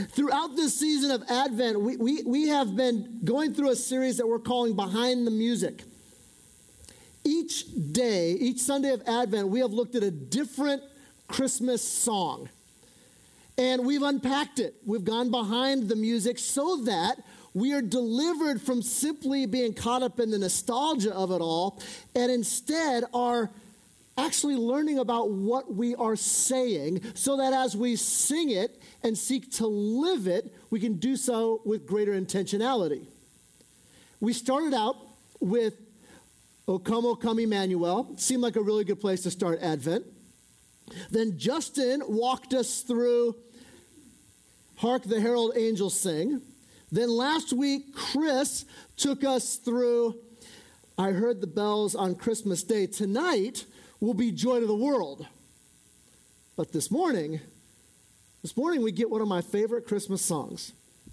Throughout this season of Advent, we have been going through a series that we're calling Behind the Music. Each day, each Sunday of Advent, we have looked at a different Christmas song. And we've unpacked it. We've gone behind the music so that we are delivered from simply being caught up in the nostalgia of it all, and instead are actually learning about what we are saying, so that as we sing it and seek to live it, we can do so with greater intentionality. We started out with O Come Emmanuel. Seemed like a really good place to start Advent. Then Justin walked us through Hark the Herald Angels Sing. Then last week, Chris took us through I Heard the Bells on Christmas Day. Tonight will be Joy to the World. But this morning we get one of my favorite Christmas songs,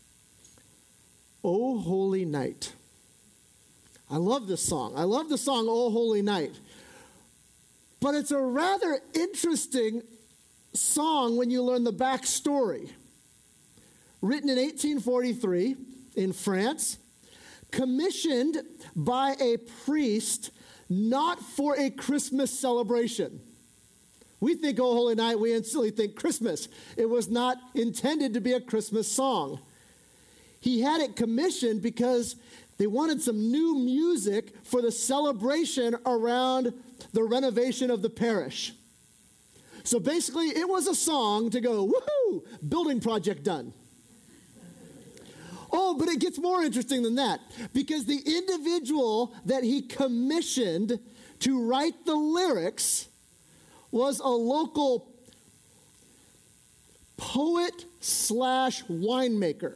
O Holy Night. I love this song. I love the song, O Holy Night. But it's a rather interesting song when you learn the backstory. Written in 1843 in France, commissioned by a priest, not for a Christmas celebration. We think, O Holy Night, we instantly think Christmas. It was not intended to be a Christmas song. He had it commissioned because they wanted some new music for the celebration around the renovation of the parish. So basically, it was a song to go, woohoo, building project done. Oh, but it gets more interesting than that, because the individual that he commissioned to write the lyrics was a local poet/winemaker.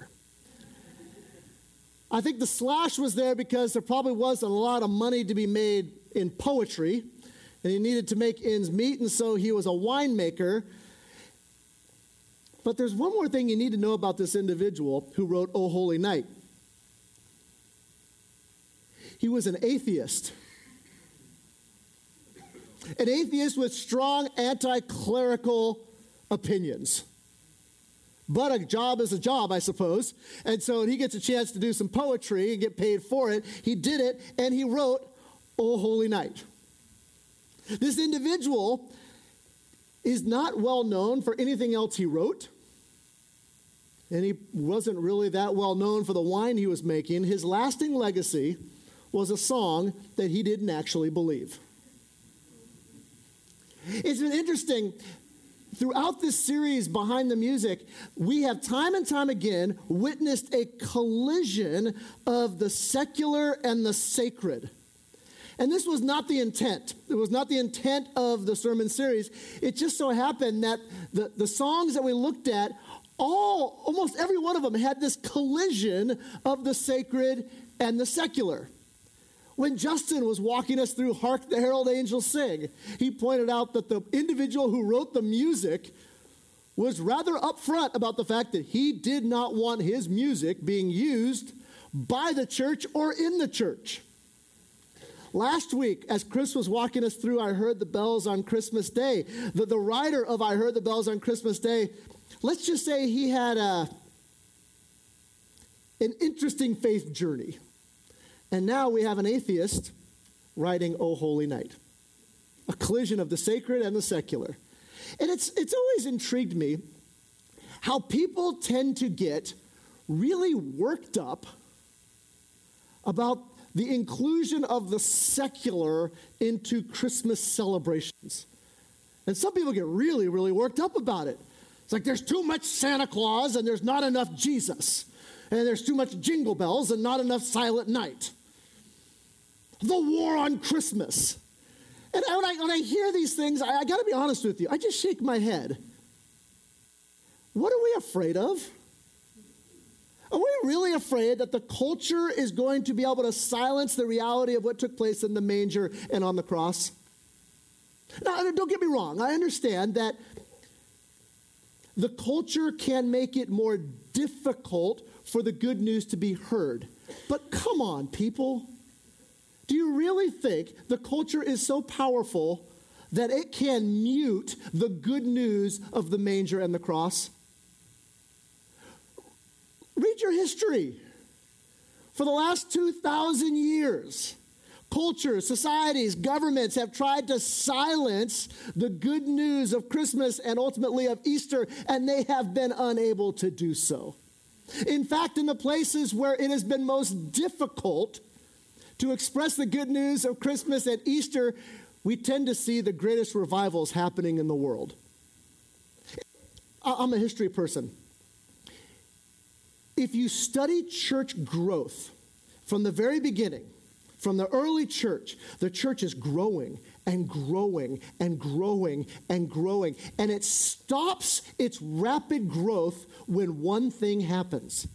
I think the slash was there because there probably wasn't a lot of money to be made in poetry, and he needed to make ends meet, and so he was a winemaker. But there's one more thing you need to know about this individual who wrote O Holy Night. He was an atheist. An atheist with strong anti-clerical opinions. But a job is a job, I suppose. And so he gets a chance to do some poetry and get paid for it. He did it, and he wrote O Holy Night. This individual is not well known for anything else he wrote. And he wasn't really that well known for the wine he was making. His lasting legacy was a song that he didn't actually believe. It's been interesting. Throughout this series, Behind the Music, we have time and time again witnessed a collision of the secular and the sacred. And this was not the intent. It was not the intent of the sermon series. It just so happened that the songs that we looked at, almost every one of them had this collision of the sacred and the secular. When Justin was walking us through Hark the Herald Angels Sing, he pointed out that the individual who wrote the music was rather upfront about the fact that he did not want his music being used by the church or in the church. Last week, as Chris was walking us through I Heard the Bells on Christmas Day, the writer of I Heard the Bells on Christmas Day, let's just say he had an interesting faith journey. And now we have an atheist writing O Holy Night. A collision of the sacred and the secular. And it's always intrigued me how people tend to get really worked up about the inclusion of the secular into Christmas celebrations. And some people get really, really worked up about it. It's like there's too much Santa Claus and there's not enough Jesus. And there's too much Jingle Bells and not enough Silent Night. The war on Christmas. And when I hear these things, I got to be honest with you, I just shake my head. What are we afraid of? Are we really afraid that the culture is going to be able to silence the reality of what took place in the manger and on the cross? Now, don't get me wrong. I understand that the culture can make it more difficult for the good news to be heard. But come on, people. Do you really think the culture is so powerful that it can mute the good news of the manger and the cross? Read your history. For the last 2,000 years, cultures, societies, governments have tried to silence the good news of Christmas and ultimately of Easter, and they have been unable to do so. In fact, in the places where it has been most difficult to express the good news of Christmas and Easter, we tend to see the greatest revivals happening in the world. I'm a history person. If you study church growth from the very beginning, from the early church, the church is growing and growing and growing and growing. And it stops its rapid growth when one thing happens.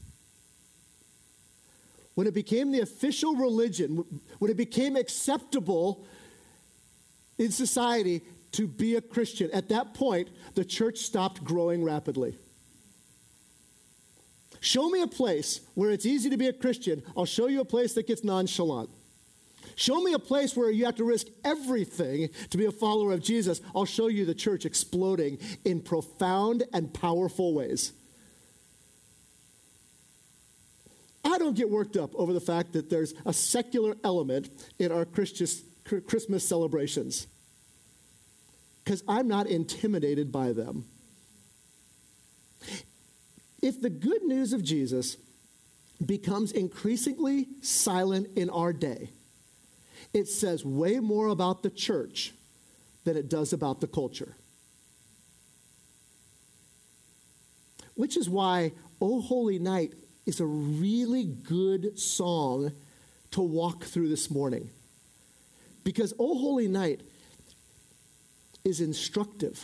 When it became the official religion, when it became acceptable in society to be a Christian, at that point, the church stopped growing rapidly. Show me a place where it's easy to be a Christian. I'll show you a place that gets nonchalant. Show me a place where you have to risk everything to be a follower of Jesus. I'll show you the church exploding in profound and powerful ways. I don't get worked up over the fact that there's a secular element in our Christmas celebrations, because I'm not intimidated by them. If the good news of Jesus becomes increasingly silent in our day, it says way more about the church than it does about the culture. Which is why O Holy Night is a really good song to walk through this morning. Because O Holy Night is instructive.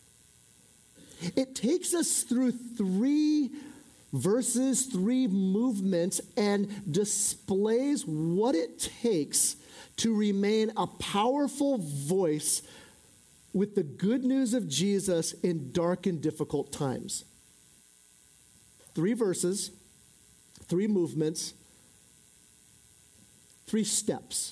It takes us through 3 verses, 3 movements, and displays what it takes to remain a powerful voice with the good news of Jesus in dark and difficult times. 3 verses, 3 movements, 3 steps.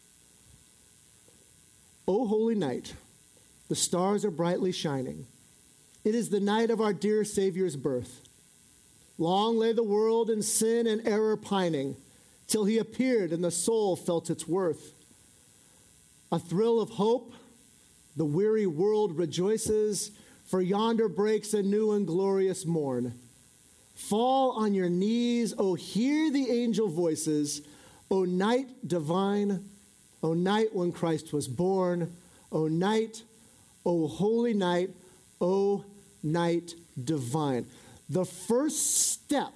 O holy night, the stars are brightly shining. It is the night of our dear Savior's birth. Long lay the world in sin and error pining, till he appeared and the soul felt its worth. A thrill of hope, the weary world rejoices, for yonder breaks a new and glorious morn. Fall on your knees, O hear the angel voices, O night divine, O night when Christ was born, O night, O holy night, O night divine. The first step,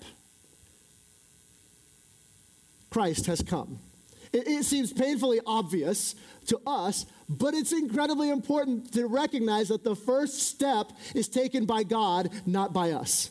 Christ has come. It seems painfully obvious to us, but it's incredibly important to recognize that the first step is taken by God, not by us.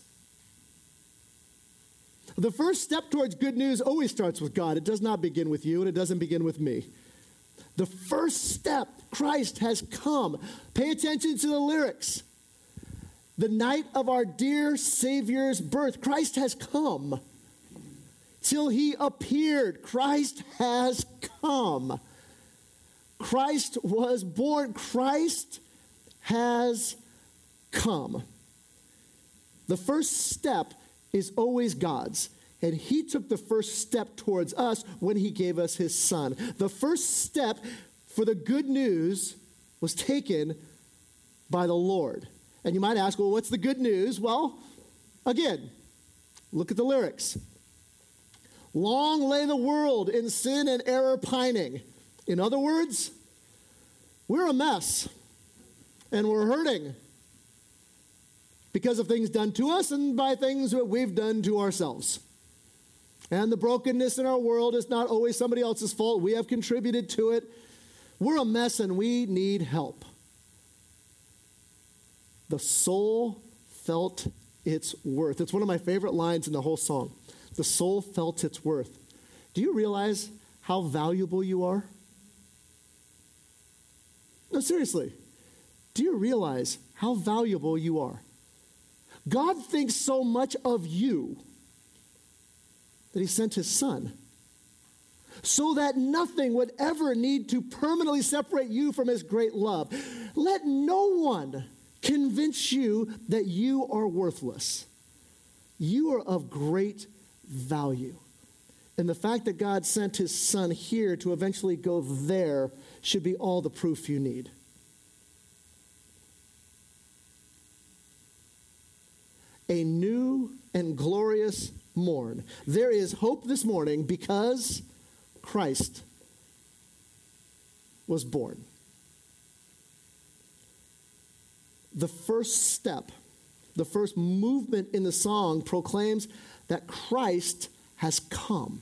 The first step towards good news always starts with God. It does not begin with you, and it doesn't begin with me. The first step, Christ has come. Pay attention to the lyrics. The night of our dear Savior's birth, Christ has come. Till he appeared, Christ has come. Christ was born. Christ has come. The first step is always God's. And he took the first step towards us when he gave us his son. The first step for the good news was taken by the Lord. And you might ask, well, what's the good news? Well, again, look at the lyrics. Long lay the world in sin and error pining. In other words, we're a mess. And we're hurting because of things done to us and by things that we've done to ourselves. And the brokenness in our world is not always somebody else's fault. We have contributed to it. We're a mess and we need help. The soul felt its worth. It's one of my favorite lines in the whole song. The soul felt its worth. Do you realize how valuable you are? No, seriously. Do you realize how valuable you are? God thinks so much of you that he sent his son so that nothing would ever need to permanently separate you from his great love. Let no one convince you that you are worthless. You are of great value. And the fact that God sent his son here to eventually go there should be all the proof you need. A new and glorious morn. There is hope this morning because Christ was born. The first step, the first movement in the song proclaims that Christ has come.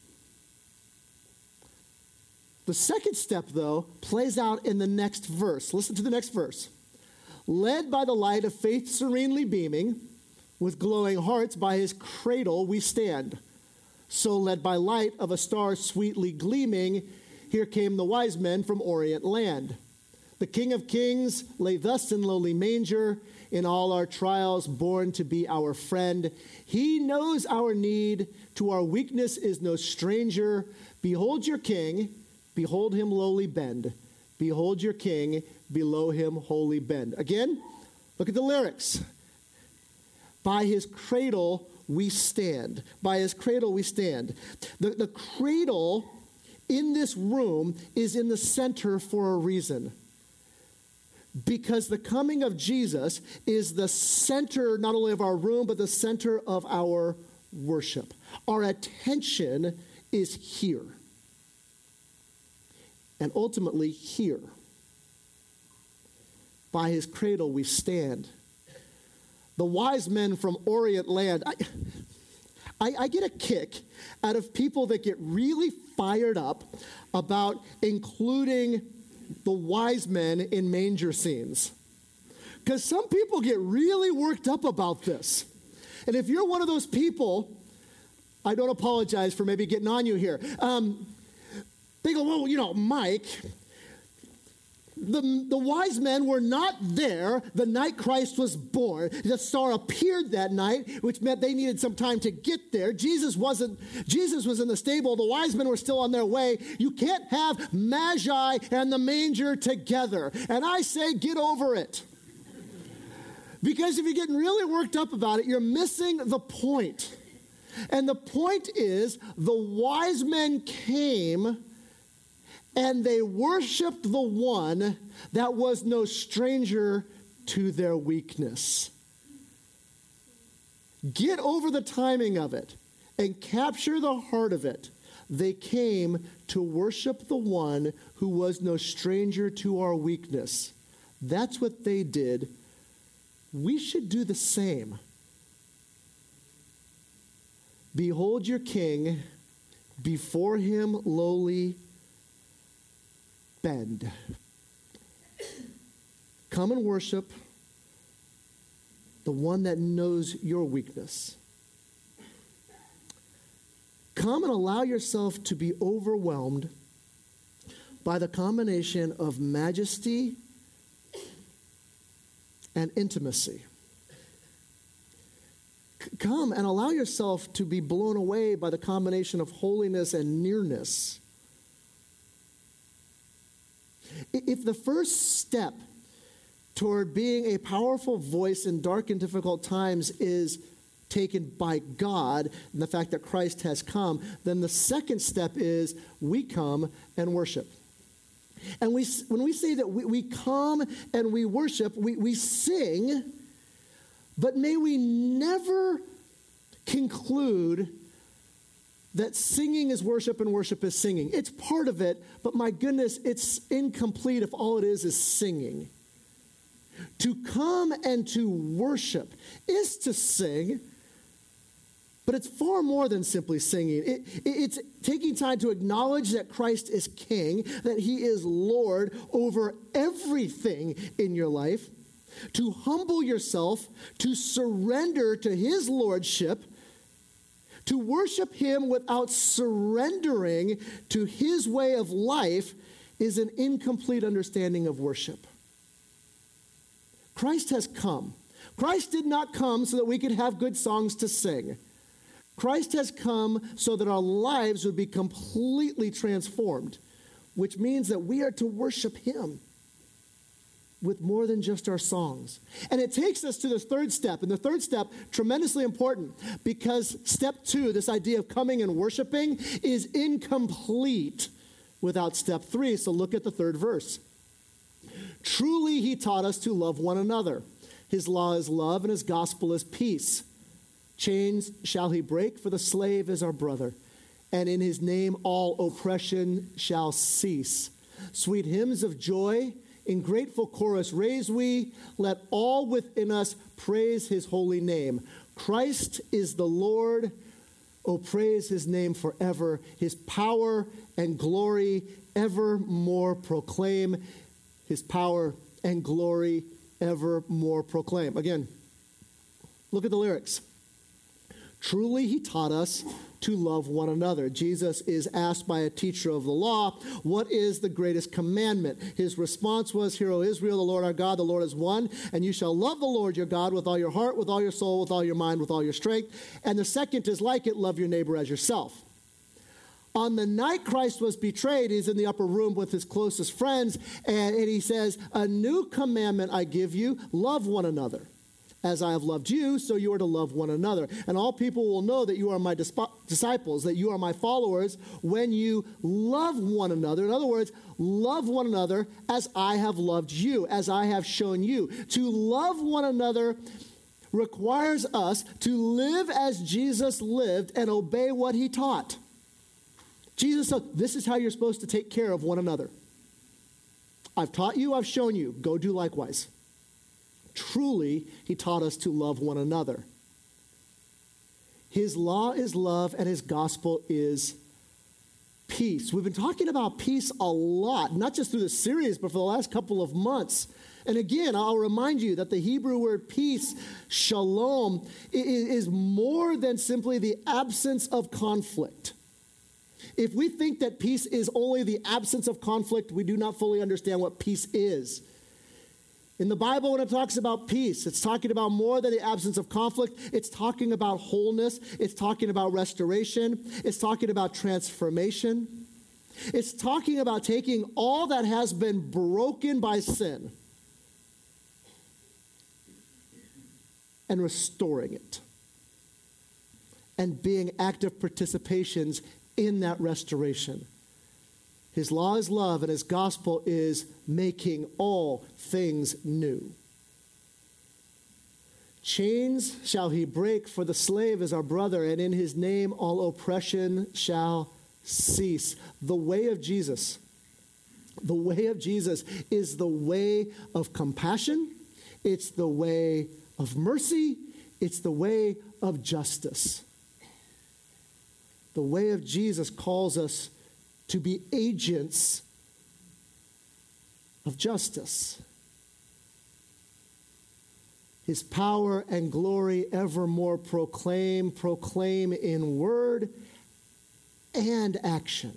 The second step, though, plays out in the next verse. Listen to the next verse. Led by the light of faith serenely beaming, with glowing hearts by his cradle we stand. So led by light of a star sweetly gleaming, here came the wise men from Orient land. The King of Kings lay thus in lowly manger, in all our trials born to be our friend. He knows our need, to our weakness is no stranger. Behold your King, behold him lowly bend. Behold your King, below him wholly bend. Again, look at the lyrics. By his cradle we stand. By his cradle we stand. The cradle in this room is in the center for a reason. Because the coming of Jesus is the center not only of our room, but the center of our worship. Our attention is here. And ultimately here. By his cradle we stand. The wise men from Orient land. I get a kick out of people that get really fired up about including the wise men in manger scenes. Because some people get really worked up about this. And if you're one of those people, I don't apologize for maybe getting on you here. They go, well, Mike, the wise men were not there the night Christ was born. The star appeared that night, which meant they needed some time to get there. Jesus was in the stable. The wise men were still on their way. You can't have Magi and the manger together. And I say, get over it. Because if you're getting really worked up about it, you're missing the point. And the point is, the wise men came and they worshiped the one that was no stranger to their weakness. Get over the timing of it and capture the heart of it. They came to worship the one who was no stranger to our weakness. That's what they did. We should do the same. Behold your King, before him lowly bend. Come and worship the one that knows your weakness. Come and allow yourself to be overwhelmed by the combination of majesty and intimacy. Come and allow yourself to be blown away by the combination of holiness and nearness. If the first step toward being a powerful voice in dark and difficult times is taken by God and the fact that Christ has come, then the second step is we come and worship. And when we say that we come and we worship, we sing, but may we never conclude that singing is worship and worship is singing. It's part of it, but my goodness, it's incomplete if all it is singing. To come and to worship is to sing, but it's far more than simply singing. It's taking time to acknowledge that Christ is King, that he is Lord over everything in your life, to humble yourself, to surrender to his lordship. To worship him without surrendering to his way of life is an incomplete understanding of worship. Christ has come. Christ did not come so that we could have good songs to sing. Christ has come so that our lives would be completely transformed, which means that we are to worship him. with more than just our songs. And it takes us to the third step. And the third step, tremendously important, because step 2, this idea of coming and worshiping, is incomplete without step 3. So look at the third verse. Truly he taught us to love one another. His law is love and his gospel is peace. Chains shall he break, for the slave is our brother. And in his name all oppression shall cease. Sweet hymns of joy in grateful chorus raise we. Let all within us praise his holy name. Christ is the Lord. Oh, praise his name forever. His power and glory evermore proclaim. His power and glory evermore proclaim. Again, look at the lyrics. Truly he taught us to love one another. Jesus is asked by a teacher of the law, what is the greatest commandment? His response was, Hear, O Israel, the Lord our God, the Lord is one, and you shall love the Lord your God with all your heart, with all your soul, with all your mind, with all your strength. And the second is like it, love your neighbor as yourself. On the night Christ was betrayed, he's in the upper room with his closest friends, and he says, a new commandment I give you, love one another. As I have loved you, so you are to love one another. And all people will know that you are my disciples, that you are my followers, when you love one another. In other words, love one another as I have loved you, as I have shown you. To love one another requires us to live as Jesus lived and obey what he taught. Jesus said, this is how you're supposed to take care of one another. I've taught you, I've shown you. Go do likewise. Truly, he taught us to love one another. His law is love and his gospel is peace. We've been talking about peace a lot, not just through this series, but for the last couple of months. And again, I'll remind you that the Hebrew word peace, shalom, is more than simply the absence of conflict. If we think that peace is only the absence of conflict, we do not fully understand what peace is. In the Bible, when it talks about peace, it's talking about more than the absence of conflict. It's talking about wholeness. It's talking about restoration. It's talking about transformation. It's talking about taking all that has been broken by sin and restoring it and being active participations in that restoration. His law is love, and his gospel is making all things new. Chains shall he break, for the slave is our brother, and in his name all oppression shall cease. The way of Jesus is the way of compassion. It's the way of mercy. It's the way of justice. The way of Jesus calls us to be agents of justice. His power and glory evermore proclaim in word and action.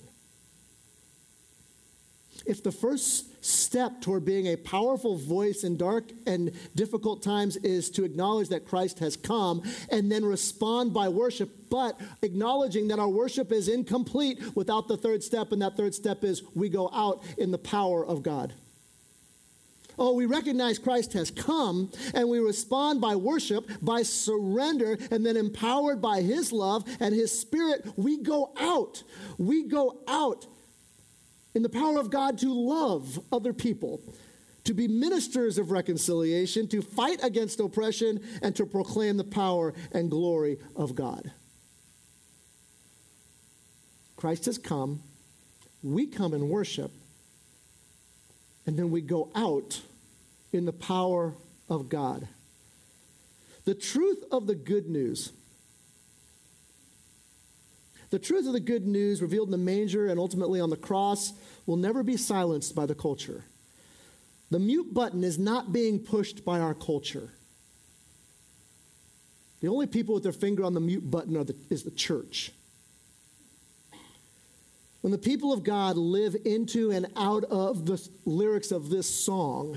If the first step toward being a powerful voice in dark and difficult times is to acknowledge that Christ has come and then respond by worship, but acknowledging that our worship is incomplete without the third step, and that third step is we go out in the power of God. Oh, we recognize Christ has come, and we respond by worship, by surrender, and then empowered by his love and his spirit, we go out. We go out in the power of God to love other people, to be ministers of reconciliation, to fight against oppression, and to proclaim the power and glory of God. Christ has come, we come in worship, and then we go out in the power of God. The truth of the good news revealed in the manger and ultimately on the cross will never be silenced by the culture. The mute button is not being pushed by our culture. The only people with their finger on the mute button is the church. When the people of God live into and out of the lyrics of this song,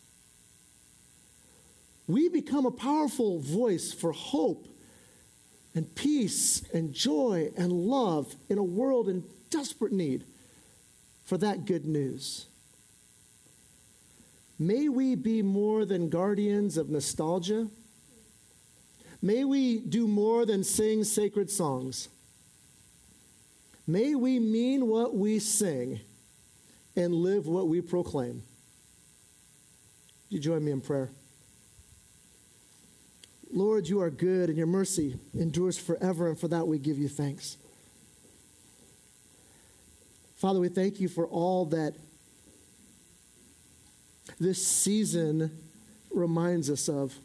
we become a powerful voice for hope and peace and joy and love in a world in desperate need for that good news. May we be more than guardians of nostalgia. May we do more than sing sacred songs. May we mean what we sing and live what we proclaim. Would you join me in prayer? Lord, you are good, and your mercy endures forever, and for that we give you thanks. Father, we thank you for all that this season reminds us of.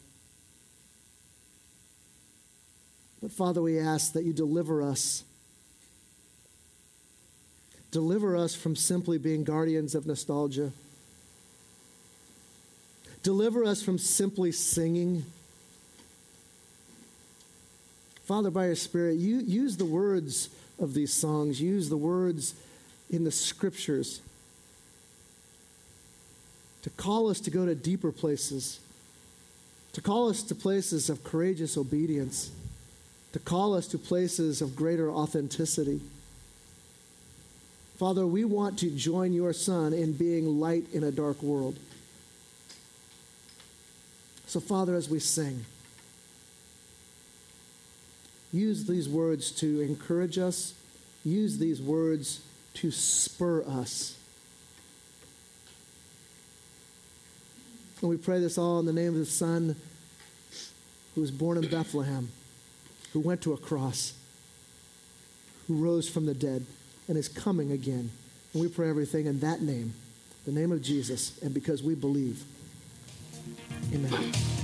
But Father, we ask that you deliver us. Deliver us from simply being guardians of nostalgia. Deliver us from simply singing. Father, by your Spirit, you use the words of these songs. Use the words in the Scriptures to call us to go to deeper places, to call us to places of courageous obedience, to call us to places of greater authenticity. Father, we want to join your Son in being light in a dark world. So, Father, as we sing, use these words to encourage us. Use these words to spur us. And we pray this all in the name of the Son who was born in Bethlehem, who went to a cross, who rose from the dead, and is coming again. And we pray everything in that name, the name of Jesus, and because we believe. Amen.